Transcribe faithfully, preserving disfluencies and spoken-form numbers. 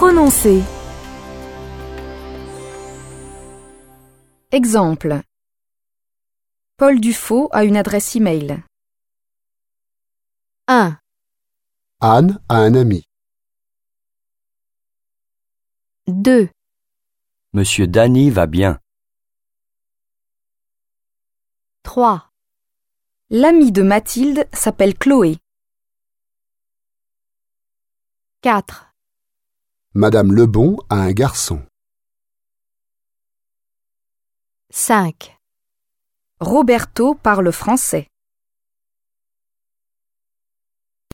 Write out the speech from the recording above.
Prononcer. Exemple. Paul Dufaux a une adresse e-mail. un. Anne a un ami. deux. Monsieur Dany va bien. trois. L'amie de Mathilde s'appelle Chloé. quatre. Madame Lebon a un garçon. cinq. Roberto parle français.